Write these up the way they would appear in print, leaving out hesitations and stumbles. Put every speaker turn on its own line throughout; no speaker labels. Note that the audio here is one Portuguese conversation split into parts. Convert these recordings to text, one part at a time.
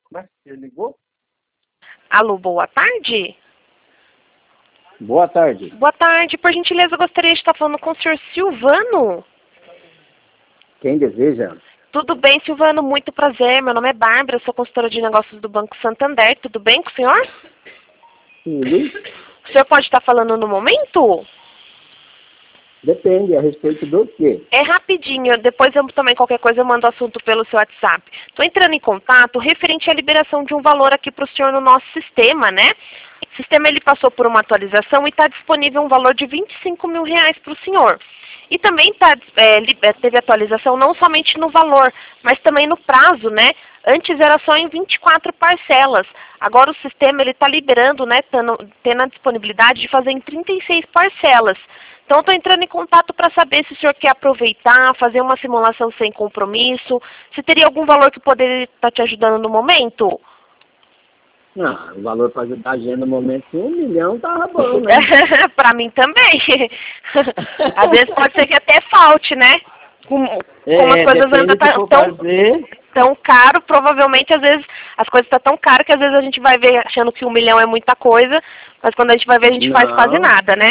Mas você ligou?
Alô, boa tarde?
Boa tarde.
Boa tarde, por gentileza, eu gostaria de estar falando com o senhor Silvano.
Quem deseja?
Tudo bem, Silvano, muito prazer. Meu nome é Bárbara, eu sou consultora de negócios do Banco Santander. Tudo bem com o senhor?
Tudo.
O senhor pode estar falando no momento?
Depende, a respeito do quê?
É rapidinho, depois eu também, qualquer coisa, eu mando o assunto pelo seu WhatsApp. Estou entrando em contato referente à liberação de um valor aqui para o senhor no nosso sistema, né? O sistema ele passou por uma atualização e está disponível um valor de R$ 25.000 para o senhor. E também teve atualização não somente no valor, mas também no prazo, né? Antes era só em 24 parcelas. Agora o sistema ele está liberando, né? Tendo a disponibilidade de fazer em 36 parcelas. Então, estou entrando em contato para saber se o senhor quer aproveitar, fazer uma simulação sem compromisso, se teria algum valor que poderia estar te ajudando no momento.
Ah, o valor para ajudar a gente no momento, R$1 milhão tá bom, né?
Para mim também. Às vezes pode ser que até falte, né? Como as coisas andam tão caro, provavelmente às vezes as coisas estão tão caras que às vezes a gente vai ver achando que R$1 milhão é muita coisa, mas quando a gente vai ver a gente faz quase nada, né?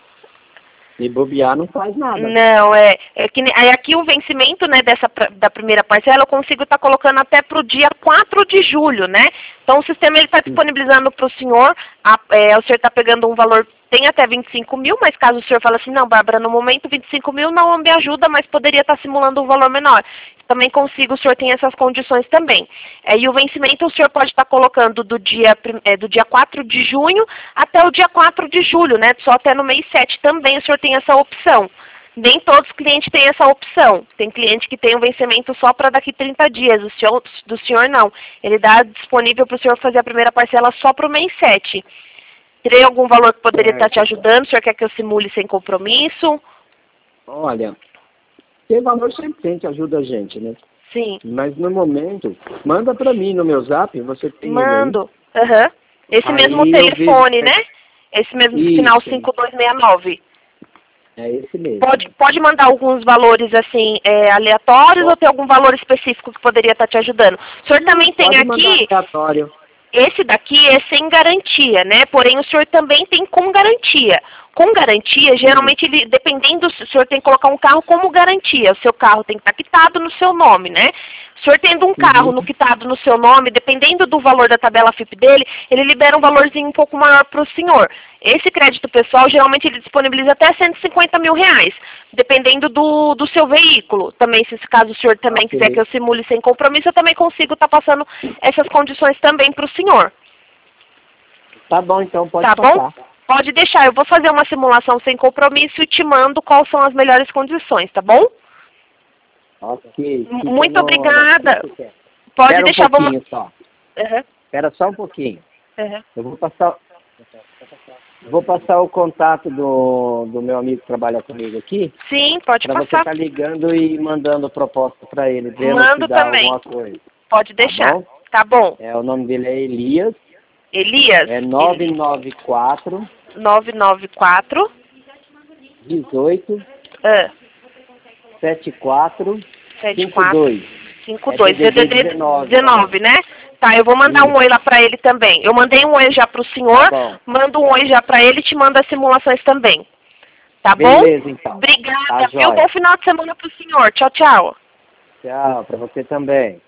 E bobear não faz nada.
Não, aí aqui o vencimento, né, da primeira parcela eu consigo estar colocando até para o dia 4 de julho, né? Então o sistema ele está disponibilizando para o senhor, o senhor está pegando um valor, tem até 25 mil, mas caso o senhor fale assim, não, Bárbara, no momento 25 mil não me ajuda, mas poderia estar simulando um valor menor. Também consigo, o senhor tem essas condições também. E o vencimento o senhor pode estar colocando do dia 4 de junho até o dia 4 de julho, né? Só até no mês 7 também o senhor tem essa opção. Nem todos os clientes têm essa opção. Tem cliente que tem um vencimento só para daqui 30 dias. Do senhor não. Ele dá disponível para o senhor fazer a primeira parcela só para o mês 7. Teria algum valor que poderia estar te ajudando? O senhor quer que eu simule sem compromisso?
Olha, tem valor sempre ajuda a gente, né?
Sim.
Mas no momento, manda para mim no meu zap, você tem.
Mando. Aham. Esse
Aí
mesmo telefone, né? Esse mesmo final 5269.
É esse mesmo.
Pode mandar alguns valores assim aleatórios ou tem algum valor específico que poderia estar te ajudando? O senhor também tem aqui.
Aleatório.
Esse daqui é sem garantia, né? Porém, o senhor também tem com garantia. Com garantia, geralmente, dependendo, o senhor tem que colocar um carro como garantia. O seu carro tem que estar quitado no seu nome, né? O senhor tendo um carro quitado no seu nome, dependendo do valor da tabela FIP dele, ele libera um valorzinho um pouco maior para o senhor. Esse crédito pessoal, geralmente, ele disponibiliza até R$150 mil, dependendo do seu veículo. Também, se caso o senhor também quiser que eu simule sem compromisso, eu também consigo estar passando essas condições também para o senhor.
Tá bom, então, pode
passar.
Bom?
Pode deixar, eu vou fazer uma simulação sem compromisso e te mando quais são as melhores condições, tá bom?
Ok.
Muito obrigada. Pode deixar,
vamos... Só. Espera só um pouquinho. Eu vou passar o contato do meu amigo que trabalha comigo aqui.
Sim, pode passar.
Para você estar ligando e mandando proposta para ele.
Mando também.
Coisa.
Pode deixar. Tá bom.
O nome dele é Elias.
Elias?
É 994 18 74 52.
52. DDD 19, né? Tá, eu vou mandar um oi lá pra ele também. Eu mandei um oi já pro senhor, mando um oi já pra ele e te mando as simulações também. Tá bom?
Beleza, então.
Obrigada. Bom final de semana pro senhor. Tchau, tchau.
Tchau, pra você também.